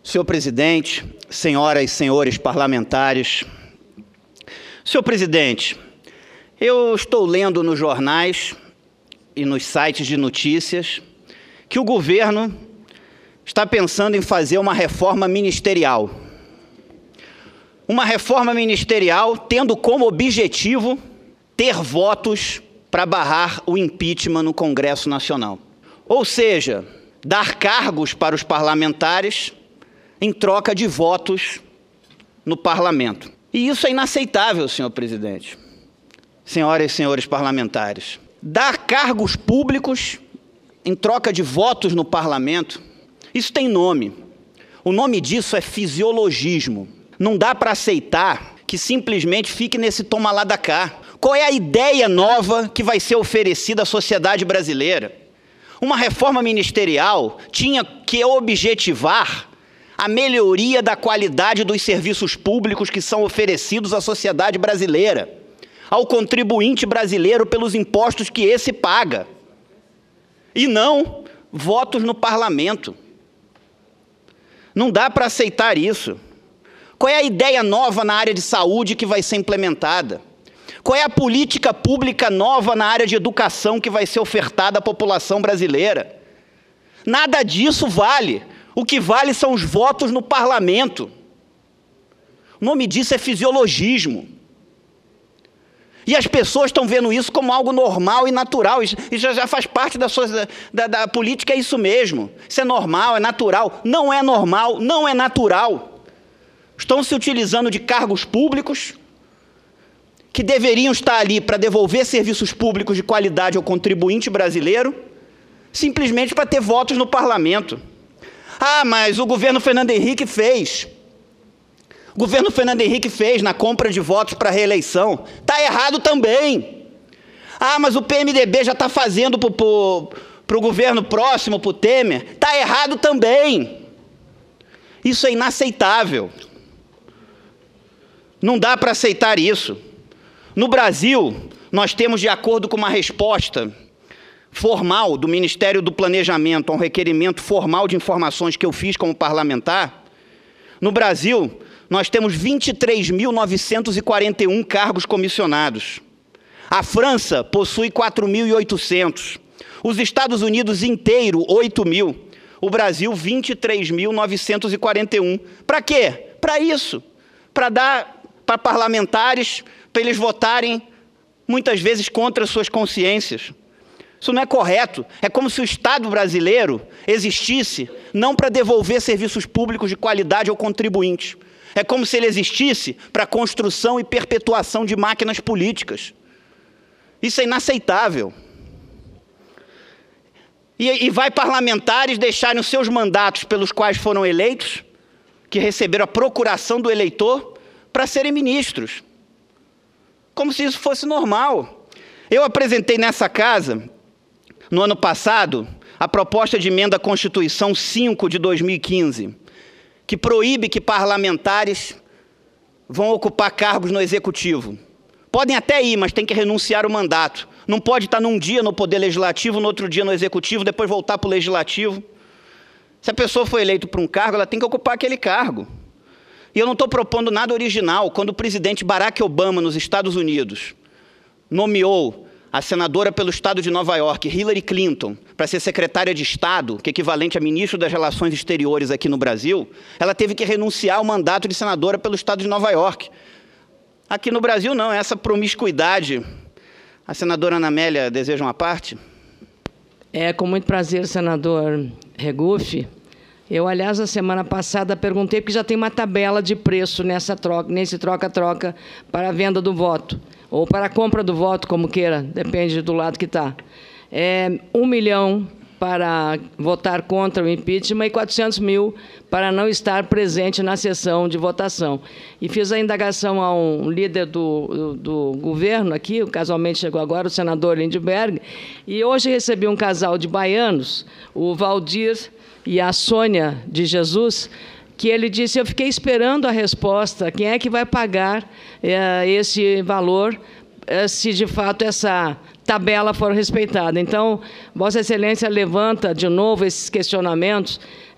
Senhor presidente, senhoras e senhores parlamentares. Senhor presidente, eu estou lendo nos jornais e nos sites de notícias que o governo está pensando em fazer uma reforma ministerial. Uma reforma ministerial tendo como objetivo ter votos para barrar o impeachment no Congresso Nacional. Ou seja, dar cargos para os parlamentares em troca de votos no parlamento. E isso é inaceitável, senhor presidente. Senhoras e senhores parlamentares. Dar cargos públicos em troca de votos no parlamento, isso tem nome. O nome disso é fisiologismo. Não dá para aceitar que simplesmente fique nesse toma lá da cá. Qual é a ideia nova que vai ser oferecida à sociedade brasileira? Uma reforma ministerial tinha que objetivar a melhoria da qualidade dos serviços públicos que são oferecidos à sociedade brasileira, ao contribuinte brasileiro pelos impostos que esse paga, e não votos no parlamento. Não dá para aceitar isso. Qual é a ideia nova na área de saúde que vai ser implementada? Qual é a política pública nova na área de educação que vai ser ofertada à população brasileira? Nada disso vale. O que vale são os votos no parlamento. O nome disso é fisiologismo. E as pessoas estão vendo isso como algo normal e natural. E já faz parte da política, é isso mesmo. Isso é normal, é natural. Não é normal, não é natural. Estão se utilizando de cargos públicos que deveriam estar ali para devolver serviços públicos de qualidade ao contribuinte brasileiro, simplesmente para ter votos no parlamento. Ah, mas o governo Fernando Henrique fez. O governo Fernando Henrique fez na compra de votos para a reeleição. Está errado também. Ah, mas o PMDB já está fazendo para o governo próximo, para o Temer. Está errado também. Isso é inaceitável. Não dá para aceitar isso. No Brasil, nós temos, de acordo com uma resposta formal do Ministério do Planejamento, a um requerimento formal de informações que eu fiz como parlamentar, no Brasil, nós temos 23.941 cargos comissionados. A França possui 4.800. Os Estados Unidos inteiro, 8.000. O Brasil, 23.941. Para quê? Para isso. Para dar para parlamentares, para eles votarem, muitas vezes, contra suas consciências. Isso não é correto. É como se o Estado brasileiro existisse não para devolver serviços públicos de qualidade ao contribuinte. É como se ele existisse para a construção e perpetuação de máquinas políticas. Isso é inaceitável. E vai parlamentares deixarem os seus mandatos pelos quais foram eleitos, que receberam a procuração do eleitor, para serem ministros. Como se isso fosse normal. Eu apresentei nessa casa, no ano passado, a proposta de emenda à Constituição 5 de 2015, que proíbe que parlamentares vão ocupar cargos no Executivo. Podem até ir, mas tem que renunciar ao mandato. Não pode estar num dia no Poder Legislativo, no outro dia no Executivo, depois voltar para o Legislativo. Se a pessoa for eleita para um cargo, ela tem que ocupar aquele cargo. E eu não estou propondo nada original. Quando o presidente Barack Obama, nos Estados Unidos, nomeou a senadora pelo estado de Nova York, Hillary Clinton, para ser secretária de Estado, que é equivalente a ministro das Relações Exteriores aqui no Brasil, ela teve que renunciar ao mandato de senadora pelo estado de Nova York. Aqui no Brasil, não, essa promiscuidade. A senadora Ana Amélia deseja uma parte? É com muito prazer, senador Regufe. Eu, aliás, a semana passada perguntei, porque já tem uma tabela de preço nesse troca-troca para a venda do voto, ou para a compra do voto, como queira, depende do lado que está. 1 milhão para votar contra o impeachment e 400 mil para não estar presente na sessão de votação. E fiz a indagação a um líder do governo aqui, casualmente chegou agora, o senador Lindbergh, e hoje recebi um casal de baianos, o Valdir e a Sônia de Jesus, que ele disse, eu fiquei esperando a resposta, quem é que vai pagar esse valor, se de fato essa tabela for respeitada. Então, Vossa Excelência levanta de novo esses questionamentos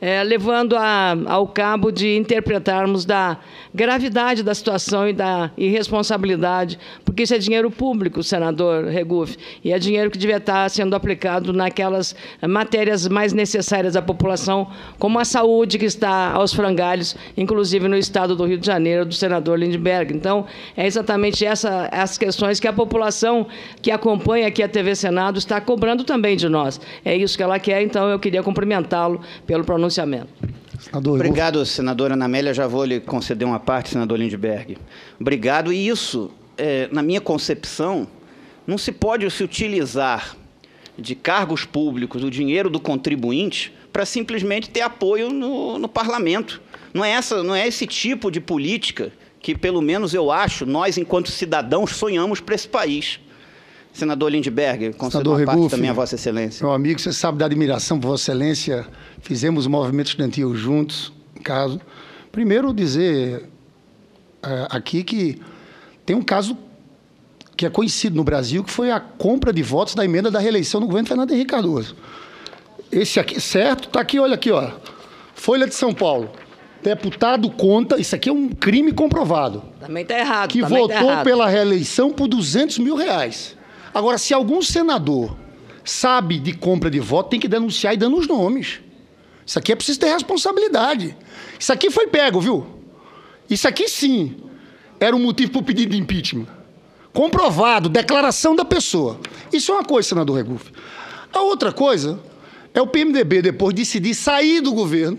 levando ao cabo de interpretarmos da gravidade da situação e da irresponsabilidade, porque isso é dinheiro público, senador Regufe, e é dinheiro que devia estar sendo aplicado naquelas matérias mais necessárias à população, como a saúde, que está aos frangalhos, inclusive no estado do Rio de Janeiro, do senador Lindbergh. Então, é exatamente as questões que a população que acompanha aqui a TV Senado está cobrando também de nós. É isso que ela quer, então eu queria cumprimentá-lo pelo pronunciamento. Obrigado, senadora Ana Amélia. Já vou lhe conceder uma parte, senador Lindbergh. Obrigado. E isso, na minha concepção, não se pode se utilizar de cargos públicos, do dinheiro do contribuinte, para simplesmente ter apoio no parlamento. Não é esse tipo de política que, pelo menos eu acho, nós, enquanto cidadãos, sonhamos para esse país. Senador Lindbergh, concedo uma parte também a Vossa Excelência. Meu amigo, você sabe da admiração por Vossa Excelência. Fizemos o movimento estudantil juntos, no caso. Primeiro, dizer aqui que tem um caso que é conhecido no Brasil, que foi a compra de votos da emenda da reeleição do governo Fernando Henrique Cardoso. Esse aqui, certo? Está aqui, olha aqui, ó. Folha de São Paulo. Deputado conta, isso aqui é um crime comprovado. Também está errado. Que também votou pela reeleição por R$200 mil. Agora, se algum senador sabe de compra de voto, tem que denunciar e dando os nomes. Isso aqui é preciso ter responsabilidade. Isso aqui foi pego, viu? Isso aqui, sim, era um motivo para o pedido de impeachment. Comprovado, declaração da pessoa. Isso é uma coisa, senador Regufe. A outra coisa é o PMDB, depois de decidir sair do governo.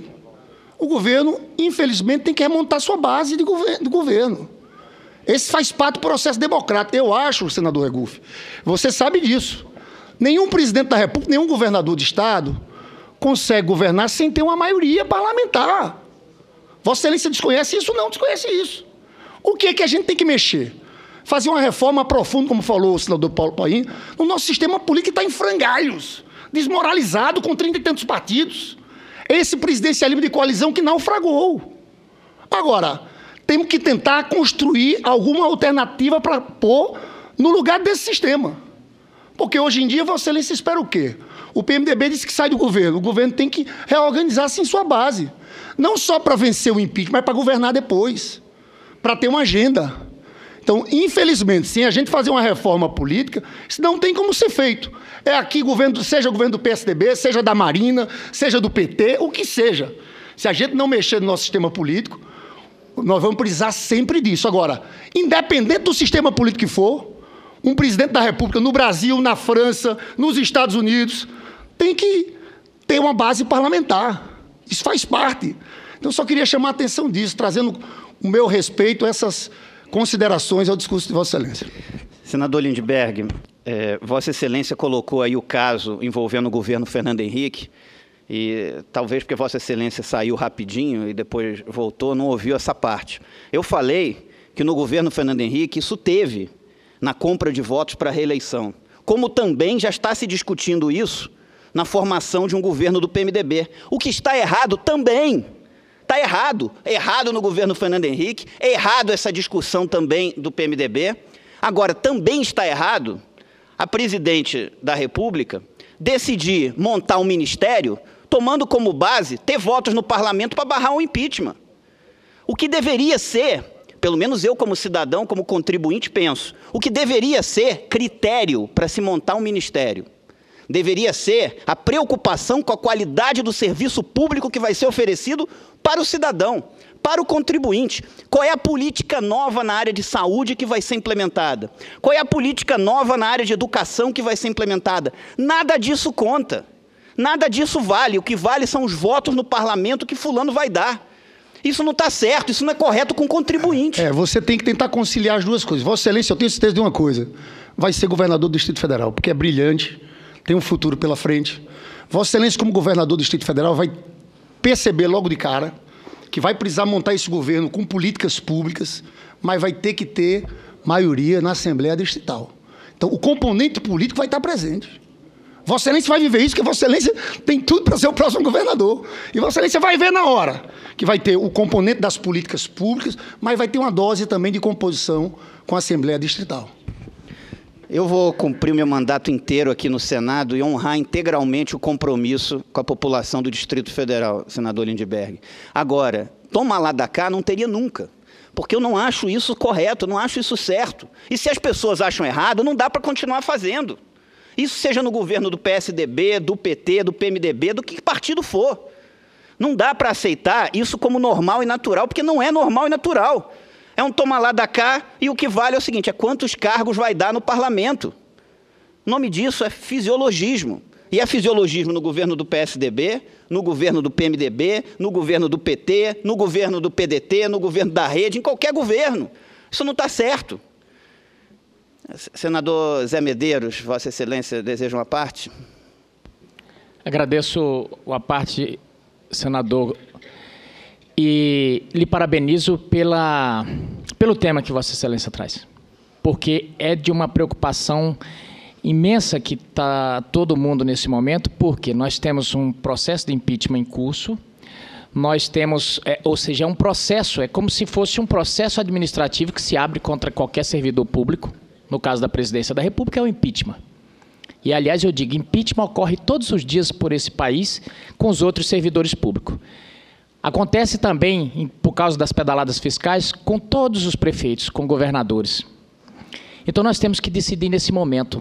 O governo, infelizmente, tem que remontar sua base do governo. Esse faz parte do processo democrático. Eu acho, senador Regufe, você sabe disso. Nenhum presidente da República, nenhum governador de Estado consegue governar sem ter uma maioria parlamentar. Vossa Excelência desconhece isso? Não desconhece isso. O que é que a gente tem que mexer? Fazer uma reforma profunda, como falou o senador Paulo Paim, no nosso sistema político está em frangalhos, desmoralizado, com 30 e tantos partidos. Esse presidencialismo de coalizão que naufragou. Agora, temos que tentar construir alguma alternativa para pôr no lugar desse sistema. Porque hoje em dia, Vossa Excelência espera o quê? O PMDB disse que sai do governo. O governo tem que reorganizar-se em sua base. Não só para vencer o impeachment, mas para governar depois. Para ter uma agenda. Então, infelizmente, sem a gente fazer uma reforma política, isso não tem como ser feito. É aqui, seja o governo do PSDB, seja da Marina, seja do PT, o que seja. Se a gente não mexer no nosso sistema político, nós vamos precisar sempre disso. Agora, independente do sistema político que for, um presidente da República no Brasil, na França, nos Estados Unidos, tem que ter uma base parlamentar. Isso faz parte. Então, eu só queria chamar a atenção disso, trazendo o meu respeito a essas considerações ao discurso de Vossa Excelência. Senador Lindbergh, Vossa Excelência colocou aí o caso envolvendo o governo Fernando Henrique, e talvez porque Vossa Excelência saiu rapidinho e depois voltou, não ouviu essa parte. Eu falei que no governo Fernando Henrique isso teve na compra de votos para a reeleição, como também já está se discutindo isso na formação de um governo do PMDB. O que está errado também. Está errado. É errado no governo Fernando Henrique, é errado essa discussão também do PMDB. Agora, também está errado a presidente da República decidir montar um ministério tomando como base ter votos no parlamento para barrar o impeachment. O que deveria ser, pelo menos eu como cidadão, como contribuinte, penso, o que deveria ser critério para se montar um ministério deveria ser a preocupação com a qualidade do serviço público que vai ser oferecido para o cidadão, para o contribuinte. Qual é a política nova na área de saúde que vai ser implementada? Qual é a política nova na área de educação que vai ser implementada? Nada disso conta. Nada disso vale. O que vale são os votos no parlamento que fulano vai dar. Isso não está certo, isso não é correto com o contribuinte. Você tem que tentar conciliar as duas coisas. Vossa Excelência, eu tenho certeza de uma coisa. Vai ser governador do Distrito Federal, porque é brilhante, tem um futuro pela frente. Vossa Excelência, como governador do Distrito Federal, vai perceber logo de cara que vai precisar montar esse governo com políticas públicas, mas vai ter que ter maioria na Assembleia Distrital. Então, o componente político vai estar presente. Vossa Excelência vai viver isso, porque Vossa Excelência tem tudo para ser o próximo governador. E Vossa Excelência vai ver na hora que vai ter o componente das políticas públicas, mas vai ter uma dose também de composição com a Assembleia Distrital. Eu vou cumprir meu mandato inteiro aqui no Senado e honrar integralmente o compromisso com a população do Distrito Federal, senador Lindbergh. Agora, toma lá da cá não teria nunca, porque eu não acho isso correto, não acho isso certo. E se as pessoas acham errado, não dá para continuar fazendo. Isso seja no governo do PSDB, do PT, do PMDB, do que partido for. Não dá para aceitar isso como normal e natural, porque não é normal e natural. É um toma lá da cá e o que vale é o seguinte, é quantos cargos vai dar no parlamento. O nome disso é fisiologismo. E é fisiologismo no governo do PSDB, no governo do PMDB, no governo do PT, no governo do PDT, no governo da Rede, em qualquer governo. Isso não está certo. Senador Zé Medeiros, Vossa Excelência, deseja uma parte? Agradeço a parte, senador, e lhe parabenizo pelo tema que Vossa Excelência traz, porque é de uma preocupação imensa que está todo mundo nesse momento, porque nós temos um processo de impeachment em curso, nós temos, ou seja, é um processo, é como se fosse um processo administrativo que se abre contra qualquer servidor público, no caso da Presidência da República é o impeachment. E, aliás, eu digo, impeachment ocorre todos os dias por esse país com os outros servidores públicos. Acontece também, por causa das pedaladas fiscais, com todos os prefeitos, com governadores. Então, nós temos que decidir nesse momento.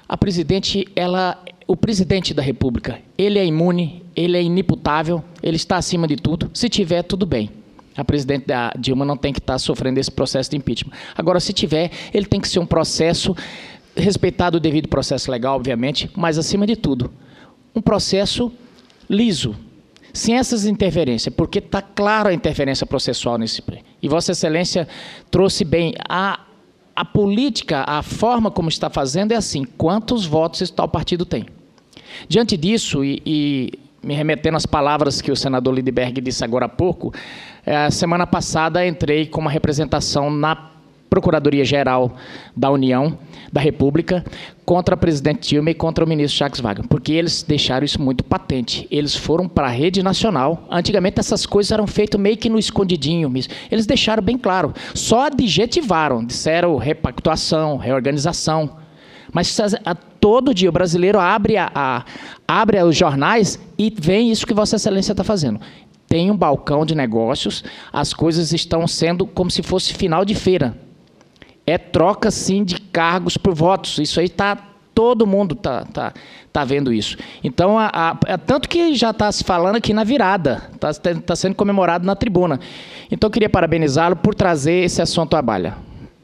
O presidente da República, ele é imune, ele é inimputável, ele está acima de tudo. Se tiver, tudo bem. A presidente da Dilma não tem que estar sofrendo esse processo de impeachment. Agora, se tiver, ele tem que ser um processo, respeitado o devido processo legal, obviamente, mas, acima de tudo, um processo liso, sem essas interferências, porque está clara a interferência processual nesse. E Vossa Excelência trouxe bem a política, a forma como está fazendo é assim, quantos votos tal partido tem. Diante disso, e me remetendo às palavras que o senador Lindbergh disse agora há pouco, semana passada entrei com uma representação na Procuradoria-Geral da União, da República, contra a presidente Dilma e contra o ministro Jacques Wagner, porque eles deixaram isso muito patente. Eles foram para a rede nacional. Antigamente essas coisas eram feitas meio que no escondidinho mesmo. Eles deixaram bem claro. Só adjetivaram, disseram repactuação, reorganização. Mas todo dia o brasileiro abre os jornais e vê isso que Vossa Excelência está fazendo. Tem um balcão de negócios, as coisas estão sendo como se fosse final de feira. É troca, sim, de cargos por votos. Isso aí todo mundo tá vendo isso. Então, tanto que já está se falando aqui na virada, está sendo comemorado na tribuna. Então, eu queria parabenizá-lo por trazer esse assunto à baila.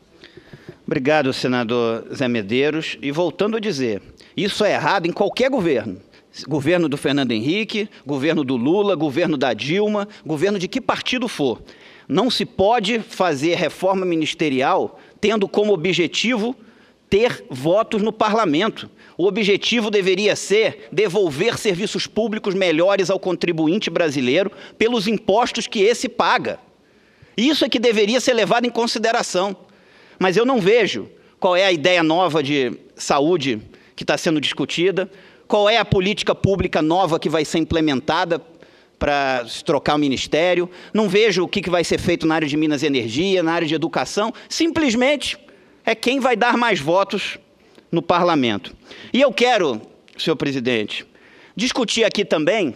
Obrigado, senador Zé Medeiros. E voltando a dizer, isso é errado em qualquer governo. Governo do Fernando Henrique, governo do Lula, governo da Dilma, governo de que partido for. Não se pode fazer reforma ministerial tendo como objetivo ter votos no parlamento. O objetivo deveria ser devolver serviços públicos melhores ao contribuinte brasileiro pelos impostos que esse paga. Isso é que deveria ser levado em consideração. Mas eu não vejo qual é a ideia nova de saúde que está sendo discutida, qual é a política pública nova que vai ser implementada para se trocar o ministério. Não vejo o que vai ser feito na área de Minas e Energia, na área de educação. Simplesmente é quem vai dar mais votos no parlamento. E eu quero, senhor presidente, discutir aqui também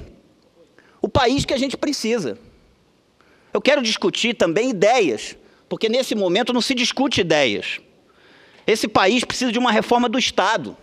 o país que a gente precisa. Eu quero discutir também ideias, porque nesse momento não se discute ideias. Esse país precisa de uma reforma do Estado.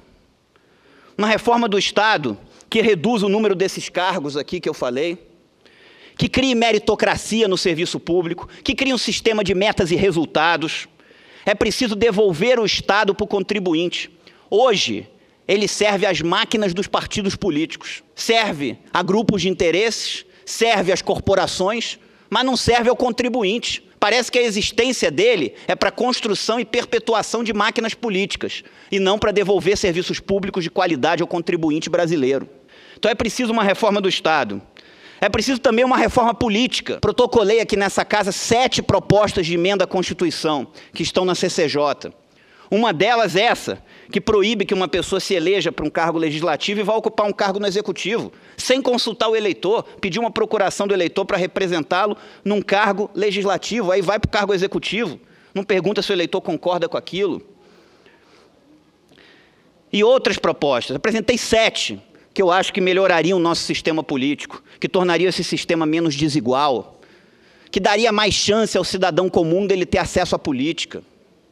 Uma reforma do Estado que reduza o número desses cargos aqui que eu falei, que crie meritocracia no serviço público, que crie um sistema de metas e resultados. É preciso devolver o Estado para o contribuinte. Hoje, ele serve às máquinas dos partidos políticos, serve a grupos de interesses, serve às corporações, mas não serve ao contribuinte. Parece que a existência dele é para construção e perpetuação de máquinas políticas, e não para devolver serviços públicos de qualidade ao contribuinte brasileiro. Então é preciso uma reforma do Estado. É preciso também uma reforma política. Protocolei aqui nessa casa 7 propostas de emenda à Constituição que estão na CCJ. Uma delas é essa, que proíbe que uma pessoa se eleja para um cargo legislativo e vá ocupar um cargo no Executivo, sem consultar o eleitor, pedir uma procuração do eleitor para representá-lo num cargo legislativo, aí vai para o cargo executivo, não pergunta se o eleitor concorda com aquilo. e outras propostas. Apresentei 7 que eu acho que melhorariam o nosso sistema político, que tornaria esse sistema menos desigual, que daria mais chance ao cidadão comum dele ter acesso à política,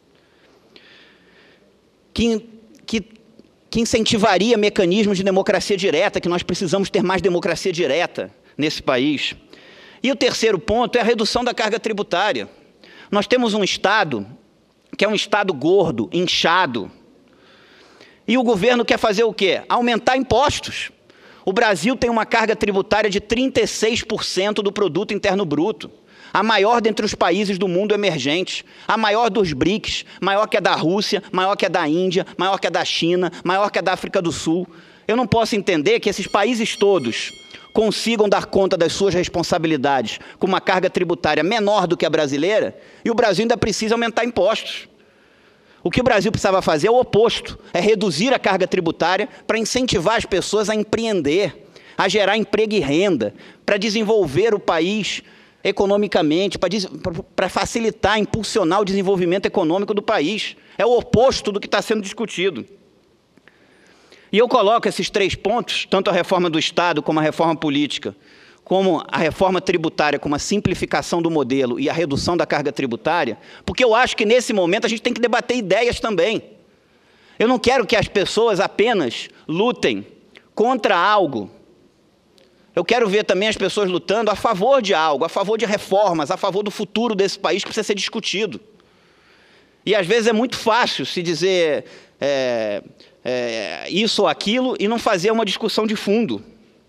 que incentivaria mecanismos de democracia direta, que nós precisamos ter mais democracia direta nesse país. E o terceiro ponto é a redução da carga tributária. Nós temos um Estado que é um Estado gordo, inchado, e o governo quer fazer o quê? Aumentar impostos. O Brasil tem uma carga tributária de 36% do produto interno bruto, a maior dentre os países do mundo emergente, a maior dos BRICS, maior que a da Rússia, maior que a da Índia, maior que a da China, maior que a da África do Sul. Eu não posso entender que esses países todos consigam dar conta das suas responsabilidades com uma carga tributária menor do que a brasileira, e o Brasil ainda precisa aumentar impostos. O que o Brasil precisava fazer é o oposto, é reduzir a carga tributária para incentivar as pessoas a empreender, a gerar emprego e renda, para desenvolver o país economicamente, para facilitar, impulsionar o desenvolvimento econômico do país. É o oposto do que está sendo discutido. E eu coloco esses 3 pontos, tanto a reforma do Estado como a reforma política, como a reforma tributária, como a simplificação do modelo e a redução da carga tributária, porque eu acho que nesse momento a gente tem que debater ideias também. Eu não quero que as pessoas apenas lutem contra algo. Eu quero ver também as pessoas lutando a favor de algo, a favor de reformas, a favor do futuro desse país que precisa ser discutido. E às vezes é muito fácil se dizer isso ou aquilo e não fazer uma discussão de fundo.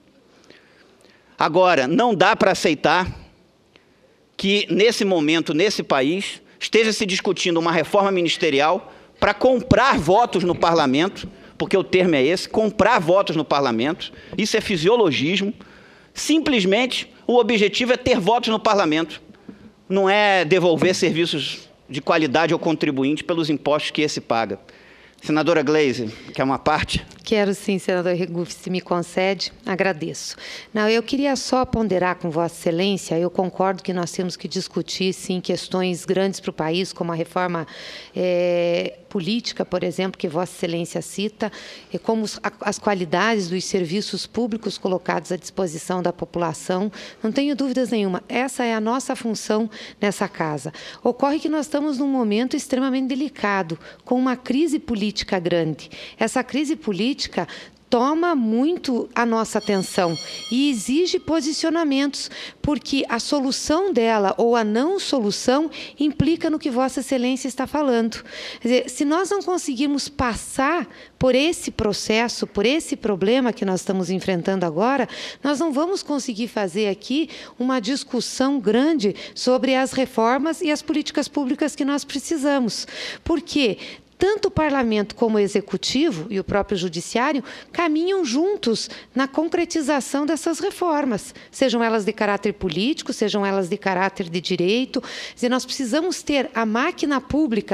Agora, não dá para aceitar que, nesse momento, nesse país, esteja se discutindo uma reforma ministerial para comprar votos no parlamento, porque o termo é esse, comprar votos no parlamento. Isso é fisiologismo. Simplesmente, o objetivo é ter votos no parlamento. Não é devolver serviços de qualidade ao contribuinte pelos impostos que esse paga. Senadora Gleisi, quer uma parte? Quero sim, senador Regufe, se me concede, agradeço. Não, eu queria só ponderar com Vossa Excelência, eu concordo que nós temos que discutir, sim, questões grandes para o país, como a reforma política, por exemplo, que Vossa Excelência cita, e como as qualidades dos serviços públicos colocados à disposição da população. Não tenho dúvidas nenhuma, essa é a nossa função nessa casa. Ocorre que nós estamos num momento extremamente delicado, com uma crise política grande. Essa crise política toma muito a nossa atenção e exige posicionamentos, porque a solução dela ou a não solução implica no que Vossa Excelência está falando. Quer dizer, se nós não conseguirmos passar por esse processo, por esse problema que nós estamos enfrentando agora, nós não vamos conseguir fazer aqui uma discussão grande sobre as reformas e as políticas públicas que nós precisamos. Por quê? Tanto o Parlamento como o Executivo e o próprio Judiciário caminham juntos na concretização dessas reformas, sejam elas de caráter político, sejam elas de caráter de direito. Quer dizer, nós precisamos ter a máquina pública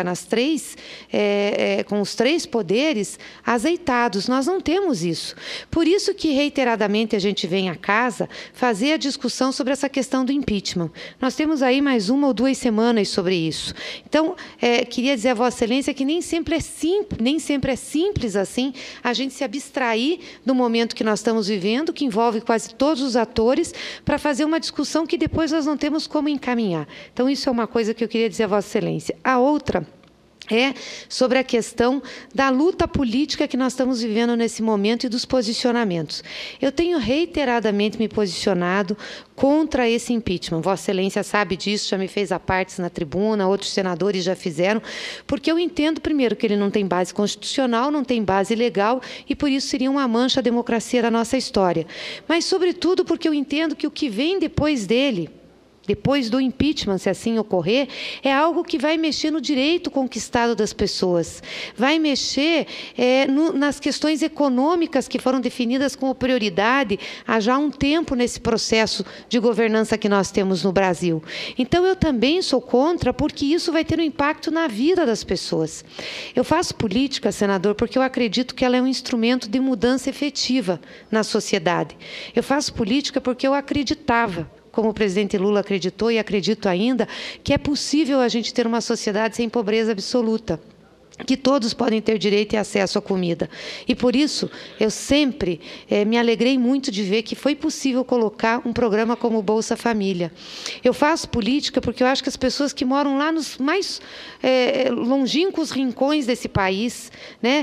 com os 3 poderes azeitados. Nós não temos isso. Por isso que, reiteradamente, a gente vem à casa fazer a discussão sobre essa questão do impeachment. Nós temos aí mais 1 ou 2 semanas sobre isso. Então, queria dizer a Vossa Excelência que nem sempre é simples assim a gente se abstrair do momento que nós estamos vivendo, que envolve quase todos os atores, para fazer uma discussão que depois nós não temos como encaminhar. Então, isso é uma coisa que eu queria dizer a Vossa Excelência. A outra é sobre a questão da luta política que nós estamos vivendo nesse momento e dos posicionamentos. Eu tenho reiteradamente me posicionado contra esse impeachment. Vossa Excelência sabe disso, já me fez a parte na tribuna, outros senadores já fizeram, porque eu entendo, primeiro, que ele não tem base constitucional, não tem base legal, e por isso seria uma mancha à democracia da nossa história. Mas, sobretudo, porque eu entendo que o que vem depois dele, depois do impeachment, se assim ocorrer, é algo que vai mexer no direito conquistado das pessoas, vai mexer nas questões econômicas que foram definidas como prioridade há já um tempo nesse processo de governança que nós temos no Brasil. Então, eu também sou contra, porque isso vai ter um impacto na vida das pessoas. Eu faço política, senador, porque eu acredito que ela é um instrumento de mudança efetiva na sociedade. Eu faço política porque eu acreditava, como o presidente Lula acreditou e acredito ainda, que é possível a gente ter uma sociedade sem pobreza absoluta. que todos podem ter direito e acesso à comida. E, por isso, eu sempre me alegrei muito de ver que foi possível colocar um programa como o Bolsa Família. Eu faço política porque eu acho que as pessoas que moram lá nos mais longínquos rincões desse país, né,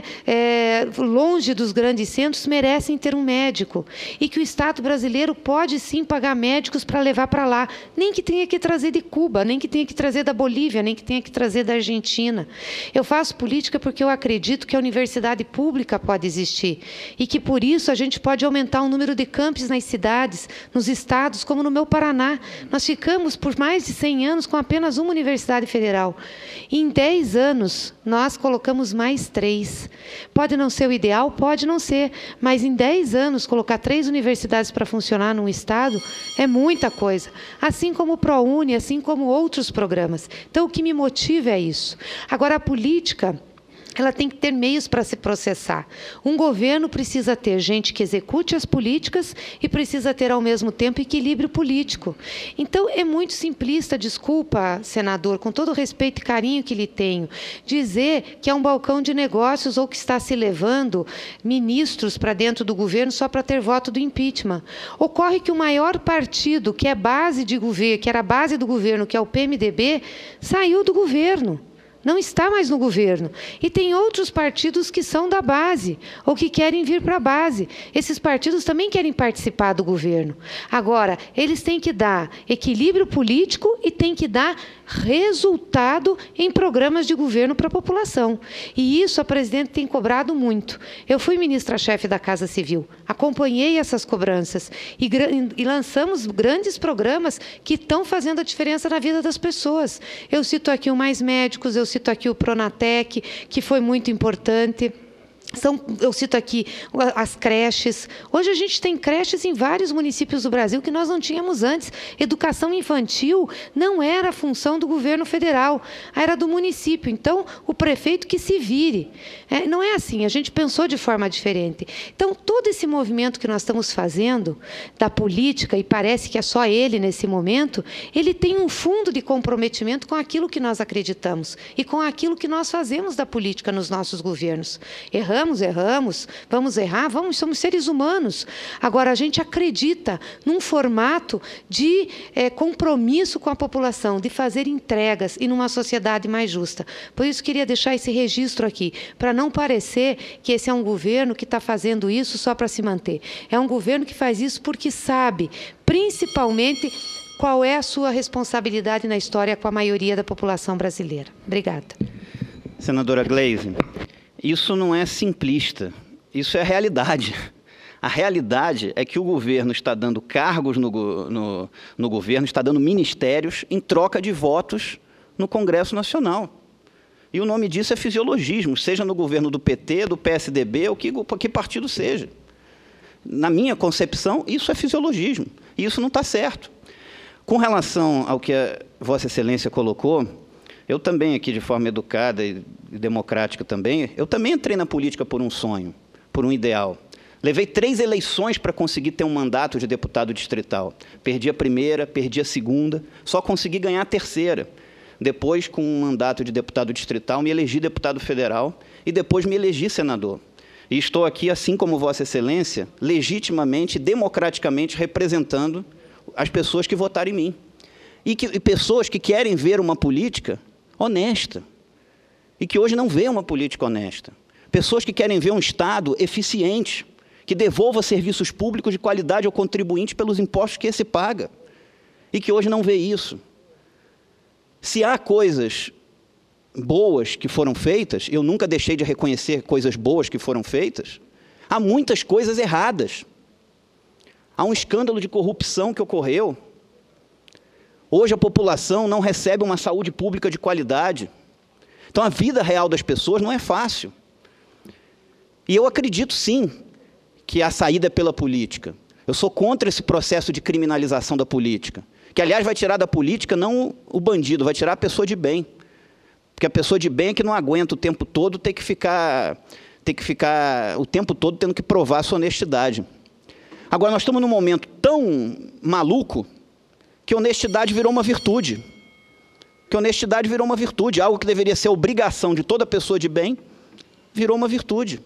longe dos grandes centros, merecem ter um médico. E que o Estado brasileiro pode, sim, pagar médicos para levar para lá. Nem que tenha que trazer de Cuba, nem que tenha que trazer da Bolívia, nem que tenha que trazer da Argentina. Eu faço política porque eu acredito que a universidade pública pode existir e que, por isso, a gente pode aumentar o número de campos nas cidades, nos estados, como no meu Paraná. Nós ficamos por mais de 100 anos com apenas uma universidade federal. E em 10 anos, nós colocamos mais 3. Pode não ser o ideal, pode não ser, mas em 10 anos, colocar 3 universidades para funcionar num estado é muita coisa. Assim como o ProUni, assim como outros programas. Então, o que me motiva é isso. Agora, a política, ela tem que ter meios para se processar. Um governo precisa ter gente que execute as políticas e precisa ter, ao mesmo tempo, equilíbrio político. Então, é muito simplista, desculpa, senador, com todo o respeito e carinho que lhe tenho, dizer que é um balcão de negócios ou que está se levando ministros para dentro do governo só para ter voto do impeachment. Ocorre que o maior partido, que é base de governo, que era a base do governo, que é o PMDB, saiu do governo. Não está mais no governo. E tem outros partidos que são da base, ou que querem vir para a base. Esses partidos também querem participar do governo. Agora, eles têm que dar equilíbrio político e têm que dar resultado em programas de governo para a população. E isso a presidente tem cobrado muito. Eu fui ministra-chefe da Casa Civil, acompanhei essas cobranças e lançamos grandes programas que estão fazendo a diferença na vida das pessoas. Eu cito aqui o Mais Médicos, eu cito aqui o Pronatec, que foi muito importante. Eu cito aqui as creches. Hoje a gente tem creches em vários municípios do Brasil que nós não tínhamos antes. Educação infantil não era a função do governo federal, era do município. Então, o prefeito que se vire. Não é assim, a gente pensou de forma diferente. Então, todo esse movimento que nós estamos fazendo da política, e parece que é só ele nesse momento, ele tem um fundo de comprometimento com aquilo que nós acreditamos e com aquilo que nós fazemos da política nos nossos governos. Erramos, vamos errar, somos seres humanos. Agora, a gente acredita num formato de compromisso com a população, de fazer entregas e numa sociedade mais justa. Por isso, queria deixar esse registro aqui, para não parecer que esse é um governo que está fazendo isso só para se manter. É um governo que faz isso porque sabe, principalmente, qual é a sua responsabilidade na história com a maioria da população brasileira. Obrigada. Senadora Gleisi, isso não é simplista, isso é a realidade. A realidade é que o governo está dando cargos no governo, está dando ministérios em troca de votos no Congresso Nacional. E o nome disso é fisiologismo, seja no governo do PT, do PSDB, ou que partido seja. Na minha concepção, isso é fisiologismo, e isso não está certo. Com relação ao que a Vossa Excelência colocou, eu também, aqui de forma educada e democrática também, eu também entrei na política por um sonho, por um ideal. Levei 3 eleições para conseguir ter um mandato de deputado distrital. Perdi a primeira, perdi a segunda, só consegui ganhar a terceira. Depois, com um mandato de deputado distrital, me elegi deputado federal e depois me elegi senador. E estou aqui, assim como Vossa Excelência, legitimamente, democraticamente representando as pessoas que votaram em mim. E pessoas que querem ver uma política honesta. E que hoje não vê uma política honesta. Pessoas que querem ver um Estado eficiente, que devolva serviços públicos de qualidade ao contribuinte pelos impostos que esse paga. E que hoje não vê isso. Se há coisas boas que foram feitas, eu nunca deixei de reconhecer coisas boas que foram feitas, há muitas coisas erradas. Há um escândalo de corrupção que ocorreu. Hoje a população não recebe uma saúde pública de qualidade. Então a vida real das pessoas não é fácil. E eu acredito sim que a saída é pela política. Eu sou contra esse processo de criminalização da política. Que, aliás, vai tirar da política não o bandido, vai tirar a pessoa de bem. Porque a pessoa de bem é que não aguenta o tempo todo ter que ficar o tempo todo tendo que provar a sua honestidade. Agora, nós estamos num momento tão maluco que honestidade virou uma virtude. que honestidade virou uma virtude, algo que deveria ser obrigação de toda pessoa de bem, virou uma virtude.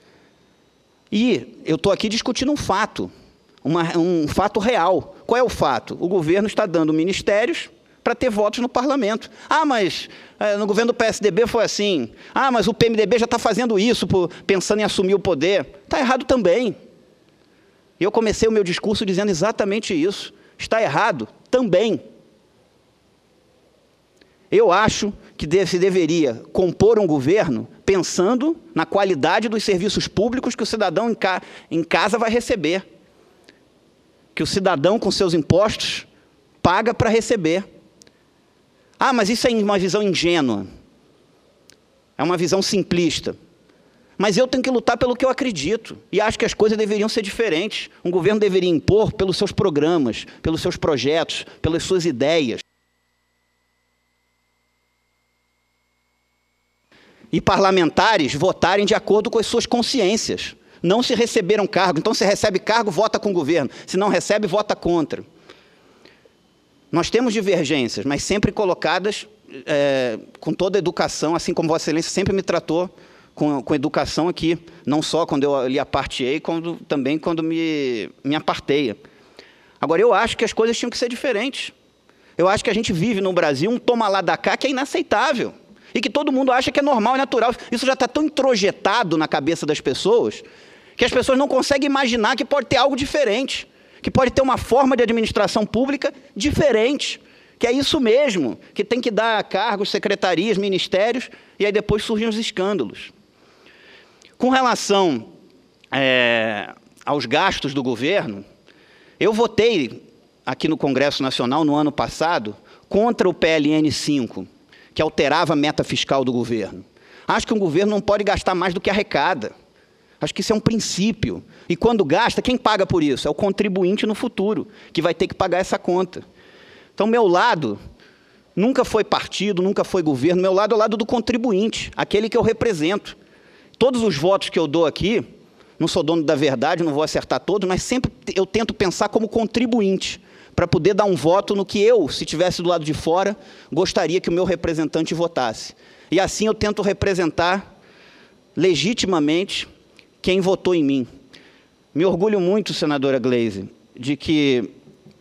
E eu estou aqui discutindo um fato, um fato real. Qual é o fato? O governo está dando ministérios para ter votos no parlamento. Ah, mas no governo do PSDB foi assim. Ah, mas o PMDB já está fazendo isso, pensando em assumir o poder. Está errado também. E eu comecei o meu discurso dizendo exatamente isso. Está errado também. Eu acho que se deveria compor um governo pensando na qualidade dos serviços públicos que o cidadão em casa vai receber. Que o cidadão, com seus impostos, paga para receber. Ah, mas isso é uma visão ingênua. É uma visão simplista. Mas eu tenho que lutar pelo que eu acredito. E acho que as coisas deveriam ser diferentes. Um governo deveria impor pelos seus programas, pelos seus projetos, pelas suas ideias. E parlamentares votarem de acordo com as suas consciências. Não se receberam cargo. Então, se recebe cargo, vota com o governo. Se não recebe, vota contra. Nós temos divergências, mas sempre colocadas com toda a educação, assim como Vossa Excelência sempre me tratou com educação aqui. Não só quando eu lhe aparteei, também quando me aparteia. Agora, eu acho que as coisas tinham que ser diferentes. Eu acho que a gente vive no Brasil um toma lá da cá que é inaceitável. E que todo mundo acha que é normal e natural. Isso já está tão introjetado na cabeça das pessoas que as pessoas não conseguem imaginar que pode ter algo diferente, que pode ter uma forma de administração pública diferente, que é isso mesmo, que tem que dar cargos, secretarias, ministérios, e aí depois surgem os escândalos. Com relação aos gastos do governo, eu votei aqui no Congresso Nacional, no ano passado, contra o PLN 5, que alterava a meta fiscal do governo. Acho que um governo não pode gastar mais do que arrecada. Acho que isso é um princípio. E quando gasta, quem paga por isso? É o contribuinte no futuro, que vai ter que pagar essa conta. Então, meu lado nunca foi partido, nunca foi governo. Meu lado é o lado do contribuinte, aquele que eu represento. Todos os votos que eu dou aqui, não sou dono da verdade, não vou acertar todos, mas sempre eu tento pensar como contribuinte, para poder dar um voto no que eu, se estivesse do lado de fora, gostaria que o meu representante votasse. E assim eu tento representar legitimamente quem votou em mim. Me orgulho muito, senadora Gleisi, de que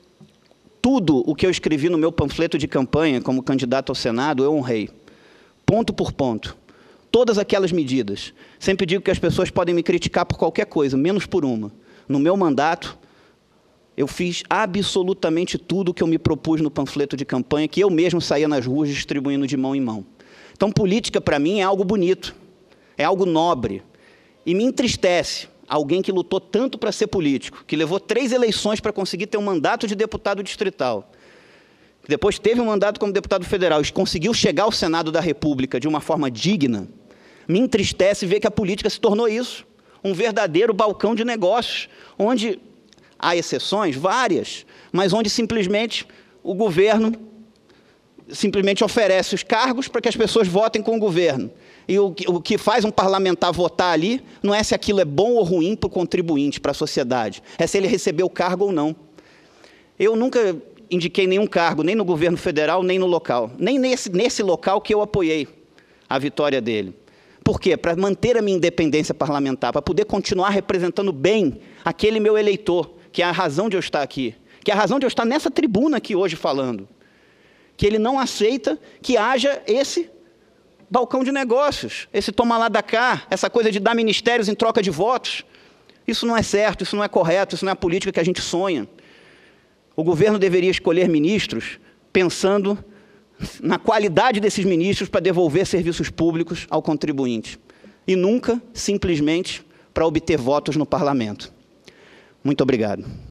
tudo o que eu escrevi no meu panfleto de campanha como candidato ao Senado, eu honrei. Ponto por ponto. Todas aquelas medidas. Sempre digo que as pessoas podem me criticar por qualquer coisa, menos por uma. No meu mandato, eu fiz absolutamente tudo o que eu me propus no panfleto de campanha, que eu mesmo saía nas ruas distribuindo de mão em mão. Então, política, para mim, é algo bonito, é algo nobre. E me entristece alguém que lutou tanto para ser político, que levou 3 eleições para conseguir ter um mandato de deputado distrital, que depois teve um mandato como deputado federal e conseguiu chegar ao Senado da República de uma forma digna. Me entristece ver que a política se tornou isso, um verdadeiro balcão de negócios, onde há exceções, várias, mas onde simplesmente o governo simplesmente oferece os cargos para que as pessoas votem com o governo. E o que faz um parlamentar votar ali não é se aquilo é bom ou ruim para o contribuinte, para a sociedade, é se ele recebeu o cargo ou não. Eu nunca indiquei nenhum cargo, nem no governo federal, nem no local, nem nesse local que eu apoiei a vitória dele. Por quê? Para manter a minha independência parlamentar, para poder continuar representando bem aquele meu eleitor, que é a razão de eu estar aqui, que é a razão de eu estar nessa tribuna aqui hoje falando, que ele não aceita que haja esse balcão de negócios, esse toma lá da cá, essa coisa de dar ministérios em troca de votos. Isso não é certo, isso não é correto, isso não é a política que a gente sonha. O governo deveria escolher ministros pensando na qualidade desses ministros para devolver serviços públicos ao contribuinte, e nunca, simplesmente, para obter votos no parlamento. Muito obrigado.